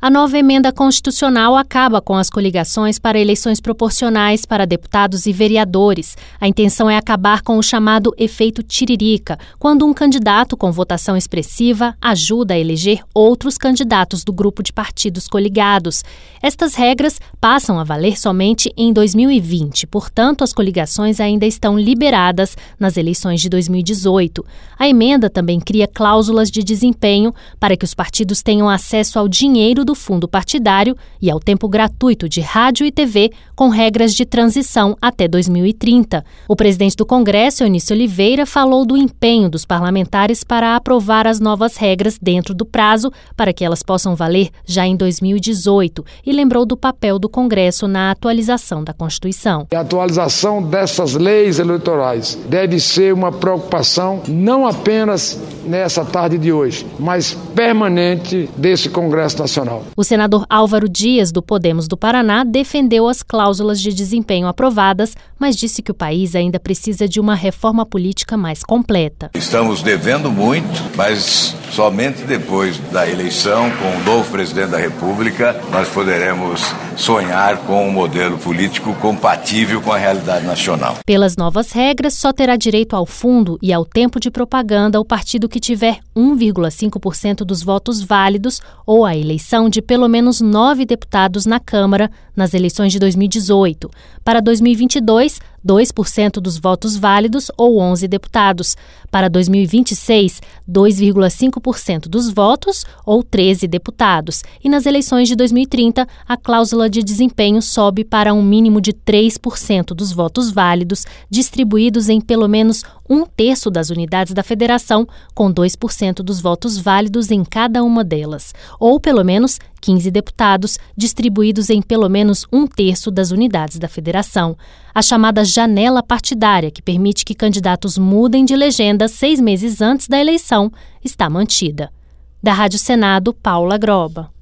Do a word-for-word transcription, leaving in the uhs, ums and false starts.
A nova emenda constitucional acaba com as coligações para eleições proporcionais para deputados e vereadores. A intenção é acabar com o chamado efeito tiririca, quando um candidato com votação expressiva ajuda a eleger outros candidatos do grupo de partidos coligados. Estas regras passam a valer somente em dois mil e vinte, portanto, as coligações ainda estão liberadas nas eleições de dois mil e dezoito. A emenda também cria cláusulas de desempenho para que os partidos tenham acesso ao dinheiro do do fundo partidário e ao tempo gratuito de rádio e T V, com regras de transição até dois mil e trinta. O presidente do Congresso, Eunício Oliveira, falou do empenho dos parlamentares para aprovar as novas regras dentro do prazo para que elas possam valer já em dois mil e dezoito e lembrou do papel do Congresso na atualização da Constituição. A atualização dessas leis eleitorais deve ser uma preocupação não apenas nessa tarde de hoje, mas permanente desse Congresso Nacional. O senador Álvaro Dias, do Podemos do Paraná, defendeu as cláusulas de desempenho aprovadas, mas disse que o país ainda precisa de uma reforma política mais completa. Estamos devendo muito, mas somente depois da eleição, com o novo presidente da República, nós poderemos sonhar com um modelo político compatível com a realidade nacional. Pelas novas regras, só terá direito ao fundo e ao tempo de propaganda o partido que tiver um vírgula cinco por cento dos votos válidos ou a eleição de pelo menos nove deputados na Câmara nas eleições de dois mil e dezoito. Para dois mil e vinte e dois, dois por cento dos votos válidos ou onze deputados. Para dois mil e vinte e seis, dois vírgula cinco por cento dos votos ou treze deputados. E nas eleições de dois mil e trinta, a cláusula de desempenho sobe para um mínimo de três por cento dos votos válidos, distribuídos em pelo menos um terço das unidades da federação, com dois por cento dos votos válidos em cada uma delas. Ou pelo menos quinze deputados, distribuídos em pelo menos um terço das unidades da federação. A chamada janela partidária, que permite que candidatos mudem de legenda seis meses antes da eleição, está mantida. Da Rádio Senado, Paula Groba.